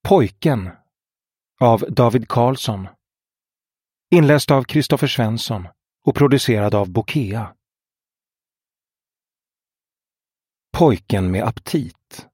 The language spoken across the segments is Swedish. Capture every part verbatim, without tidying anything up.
Pojken av David Karlsson. Inläst av Kristoffer Svensson och producerad av Bokea. Pojken med aptit.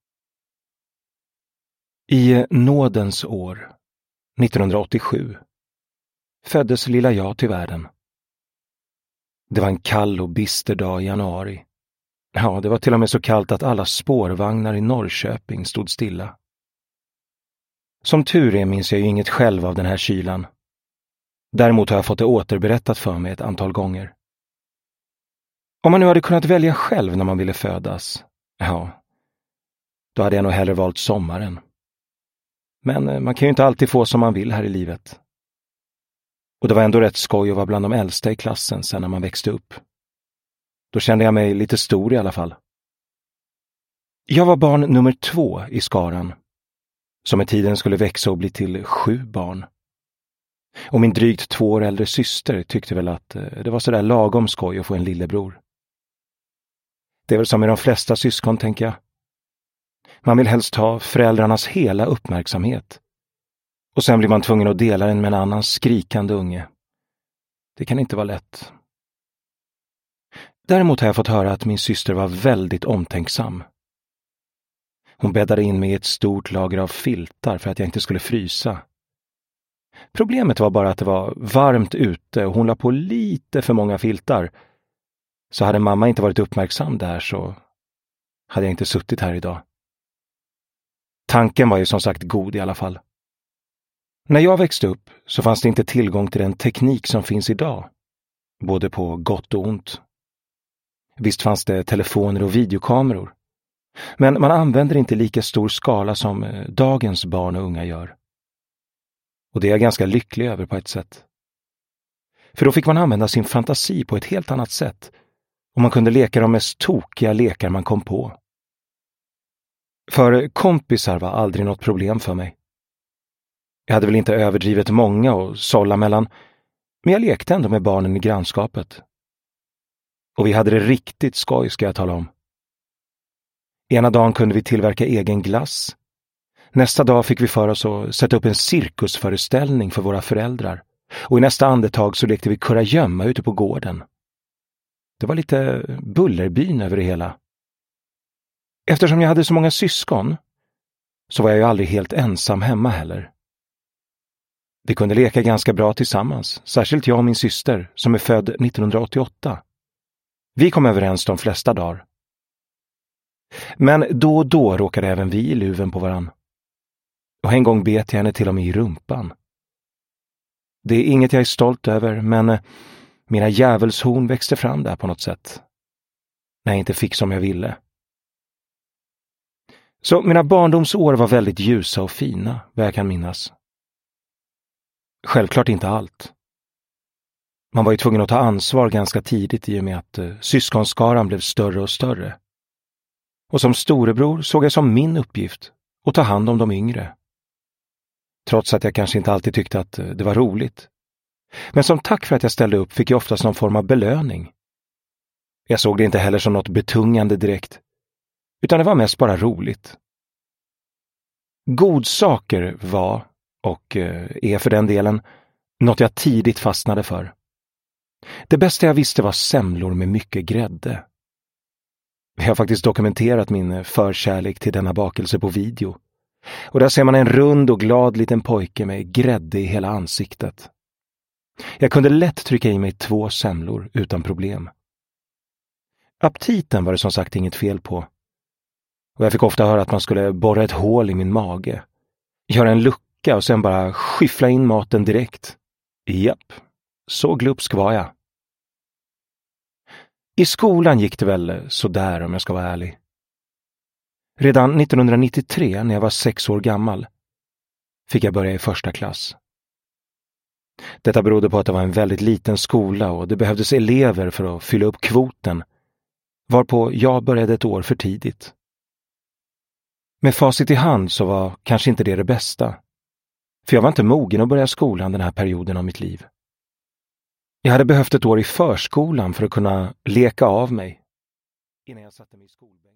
I nådens år, nittonhundraåttiosju, föddes lilla jag till världen. Det var en kall och bister dag i januari. Ja, det var till och med så kallt att alla spårvagnar i Norrköping stod stilla. Som tur är minns jag ju inget själv av den här kylan. Däremot har jag fått det återberättat för mig ett antal gånger. Om man nu hade kunnat välja själv när man ville födas, ja, då hade jag nog hellre valt sommaren. Men man kan ju inte alltid få som man vill här i livet. Och det var ändå rätt skoj att vara bland de äldsta i klassen sen när man växte upp. Då kände jag mig lite stor i alla fall. Jag var barn nummer två i skaran, som med tiden skulle växa och bli till sju barn. Och min drygt två år äldre syster tyckte väl att det var sådär lagom skoj att få en lillebror. Det är väl som med de flesta syskon, tänker jag. Man vill helst ha föräldrarnas hela uppmärksamhet. Och sen blir man tvungen att dela den med en annan skrikande unge. Det kan inte vara lätt. Däremot har jag fått höra att min syster var väldigt omtänksam. Hon bäddade in mig i ett stort lager av filtar för att jag inte skulle frysa. Problemet var bara att det var varmt ute och hon la på lite för många filtar. Så hade mamma inte varit uppmärksam där så hade jag inte suttit här idag. Tanken var ju som sagt god i alla fall. När jag växte upp så fanns det inte tillgång till den teknik som finns idag. Både på gott och ont. Visst fanns det telefoner och videokameror. Men man använder inte lika stor skala som dagens barn och unga gör. Och det är jag ganska lycklig över på ett sätt. För då fick man använda sin fantasi på ett helt annat sätt. Och man kunde leka de mest tokiga lekar man kom på. För kompisar var aldrig något problem för mig. Jag hade väl inte överdrivet många och sålla mellan, men jag lekte ändå med barnen i grannskapet. Och vi hade det riktigt skoj, ska jag tala om. Ena dagen kunde vi tillverka egen glass. Nästa dag fick vi för oss att sätta upp en cirkusföreställning för våra föräldrar. Och i nästa andetag så lekte vi kurragömma ute på gården. Det var lite Bullerbyn över det hela. Eftersom jag hade så många syskon så var jag ju aldrig helt ensam hemma heller. Vi kunde leka ganska bra tillsammans, särskilt jag och min syster som är född nittonhundraåttioåtta. Vi kom överens de flesta dagar. Men då och då råkade även vi i luven på varann. Och en gång bet jag henne till och med i rumpan. Det är inget jag är stolt över, men mina djävulshorn växte fram där på något sätt. När jag inte fick som jag ville. Så mina barndomsår var väldigt ljusa och fina, vad jag kan minnas. Självklart inte allt. Man var ju tvungen att ta ansvar ganska tidigt i och med att uh, syskonskaran blev större och större. Och som storebror såg jag som min uppgift att ta hand om de yngre. Trots att jag kanske inte alltid tyckte att uh, det var roligt. Men som tack för att jag ställde upp fick jag oftast någon form av belöning. Jag såg det inte heller som något betungande direkt. Utan det var mest bara roligt. Godsaker var, och är för den delen, något jag tidigt fastnade för. Det bästa jag visste var semlor med mycket grädde. Jag har faktiskt dokumenterat min förkärlek till denna bakelse på video. Och där ser man en rund och glad liten pojke med grädde i hela ansiktet. Jag kunde lätt trycka i mig två semlor utan problem. Aptiten var det som sagt inget fel på. Och jag fick ofta höra att man skulle borra ett hål i min mage. Göra en lucka och sen bara skyffla in maten direkt. Japp, så glupsk var jag. I skolan gick det väl så där om jag ska vara ärlig. Redan nittonhundranittiotre, när jag var sex år gammal, fick jag börja i första klass. Detta berodde på att det var en väldigt liten skola och det behövdes elever för att fylla upp kvoten, varpå jag började ett år för tidigt. Med facit i hand så var kanske inte det det bästa. För jag var inte mogen att börja skolan den här perioden av mitt liv. Jag hade behövt ett år i förskolan för att kunna leka av mig. Innan jag satte mig i skolbänken.